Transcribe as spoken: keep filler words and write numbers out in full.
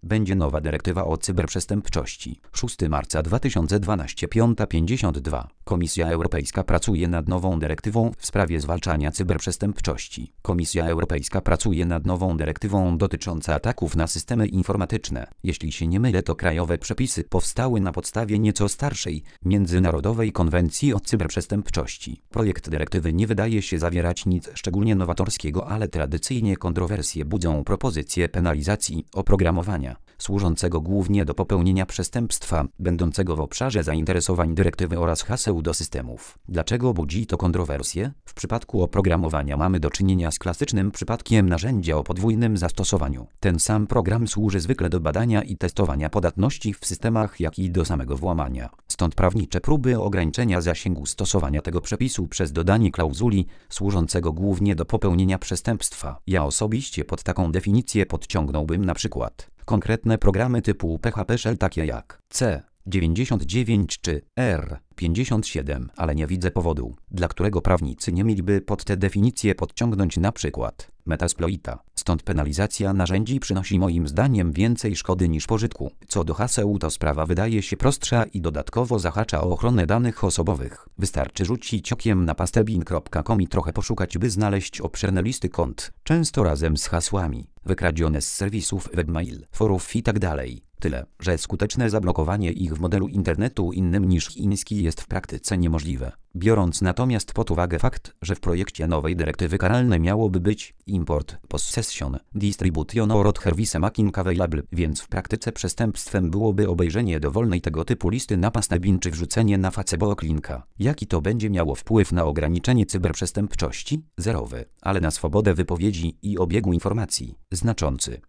będzie nowa dyrektywa o cyberprzestępczości. szóstego marca dwa tysiące dwunastego, piąta pięćdziesiąt dwa. Komisja Europejska pracuje nad nową dyrektywą w sprawie zwalczania cyberprzestępczości. Komisja Europejska pracuje nad nową dyrektywą dotyczącą ataków na systemy informatyczne. Jeśli się nie mylę, to krajowe przepisy powstały na podstawie nieco starszej, międzynarodowej konwencji o cyberprzestępczości. Projekt dyrektywy nie wydaje się zawierać nic szczególnie nowatorskiego, ale tradycyjnie kontrowersje budzą propozycje penalizacji oprogramowania, służącego głównie do popełnienia przestępstwa, będącego w obszarze zainteresowań dyrektywy oraz haseł do systemów. Dlaczego budzi to kontrowersje? W przypadku oprogramowania mamy do czynienia z klasycznym przypadkiem narzędzia o podwójnym zastosowaniu. Ten sam program służy zwykle do badania i testowania podatności w systemach, jak i do samego włamania. Stąd prawnicze próby ograniczenia zasięgu stosowania tego przepisu przez dodanie klauzuli służącego głównie do popełnienia przestępstwa. Ja osobiście pod taką definicję podciągnąłbym na przykład konkretne programy typu P H P Shell takie jak C dziewięćdziesiąt dziewięć czy R pięćdziesiąt siedem, ale nie widzę powodu, dla którego prawnicy nie mieliby pod tę definicję podciągnąć na przykład Metasploita. Stąd penalizacja narzędzi przynosi moim zdaniem więcej szkody niż pożytku. Co do haseł, to sprawa wydaje się prostsza i dodatkowo zahacza o ochronę danych osobowych. Wystarczy rzucić okiem na pastebin kropka com i trochę poszukać, by znaleźć obszerne listy kont, często razem z hasłami, wykradzione z serwisów webmail, forów itd. Tyle, że skuteczne zablokowanie ich w modelu internetu innym niż chiński jest w praktyce niemożliwe. Biorąc natomiast pod uwagę fakt, że w projekcie nowej dyrektywy karalne miałoby być import, possession, distribution or service making available, więc w praktyce przestępstwem byłoby obejrzenie dowolnej tego typu listy na pastebin czy wrzucenie na Facebook linka. Jaki to będzie miało wpływ na ograniczenie cyberprzestępczości? Zerowy, ale na swobodę wypowiedzi i obiegu informacji znaczący.